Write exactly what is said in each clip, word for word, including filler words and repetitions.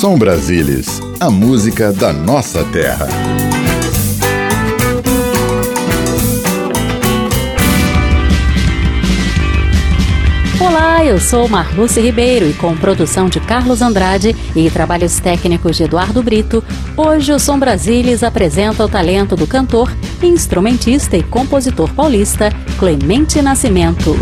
Som Brasilis, a música da nossa terra. Olá, eu sou Marluce Ribeiro e com produção de Carlos Andrade e trabalhos técnicos de Eduardo Brito, hoje o Som Brasilis apresenta o talento do cantor, instrumentista e compositor paulista Clemente Nascimento.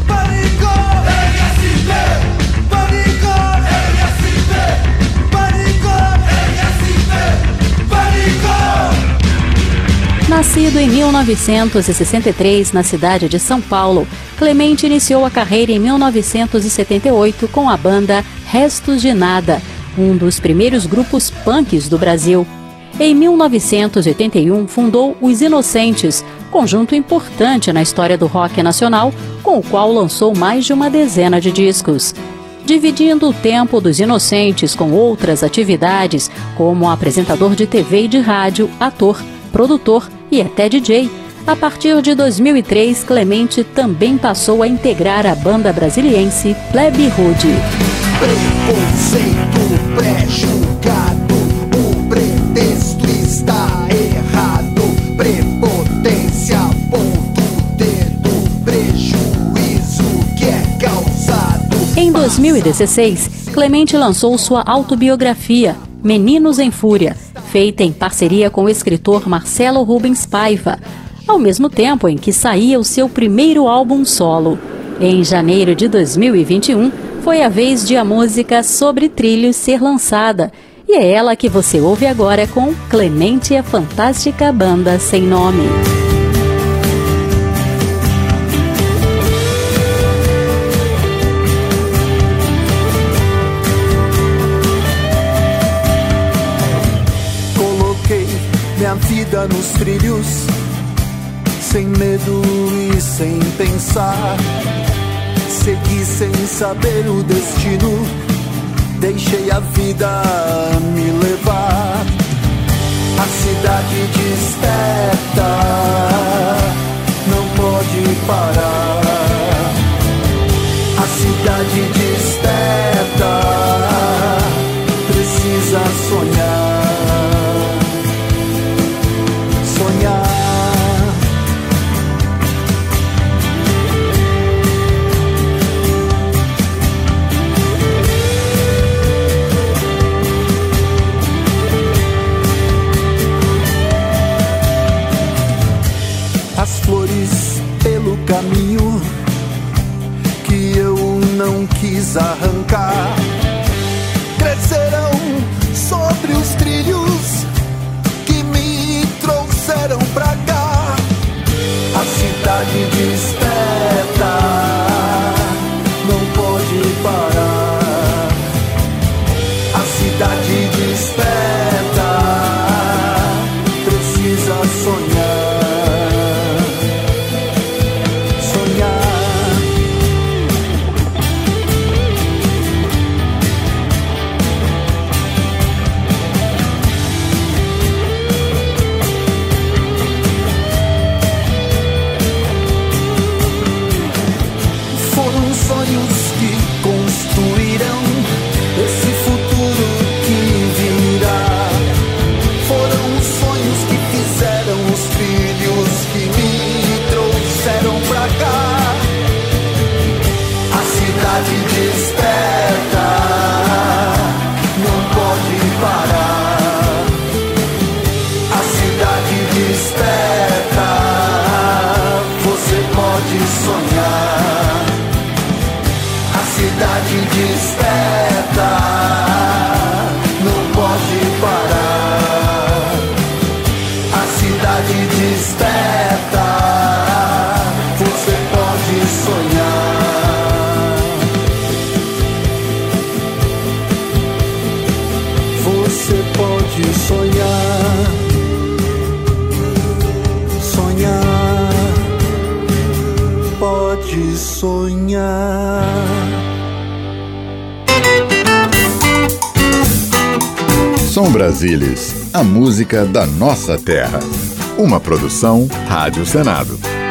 Nascido em mil novecentos e sessenta e três na cidade de São Paulo, Clemente iniciou a carreira em mil novecentos e setenta e oito com a banda Restos de Nada, um dos primeiros grupos punks do Brasil. Em mil novecentos e oitenta e um fundou Os Inocentes, conjunto importante na história do rock nacional, com o qual lançou mais de uma dezena de discos. Dividindo o tempo dos Inocentes com outras atividades, como apresentador de T V e de rádio, ator, produtor e até D J. A partir de dois mil e três, Clemente também passou a integrar a banda brasiliense Plebe Rude. Preconceito pré-julgado, o pretexto está errado. Prepotência, ponto, dedo, prejuízo que é causado. Em dois mil e dezesseis, Clemente lançou sua autobiografia, Meninos em Fúria, feita em parceria com o escritor Marcelo Rubens Paiva, ao mesmo tempo em que saía o seu primeiro álbum solo. Em janeiro de dois mil e vinte e um, foi a vez de a música Sobre Trilhos ser lançada, e é ela que você ouve agora com Clemente e a Fantástica Banda Sem Nome. Minha vida nos trilhos, sem medo e sem pensar. Segui sem saber o destino, deixei a vida me levar. A cidade desperta, não pode parar. A cidade desperta, precisa sonhar. As flores pelo caminho que eu não quis arrancar crescerão sobre os trilhos que me trouxeram pra cá. A cidade desperta, não pode parar. A cidade desperta, precisa sonhar. Desperta, não pode parar. A cidade desperta, você pode sonhar. Você pode sonhar. Sonhar, pode sonhar. Som Brasilis, a música da nossa terra. Uma produção Rádio Senado.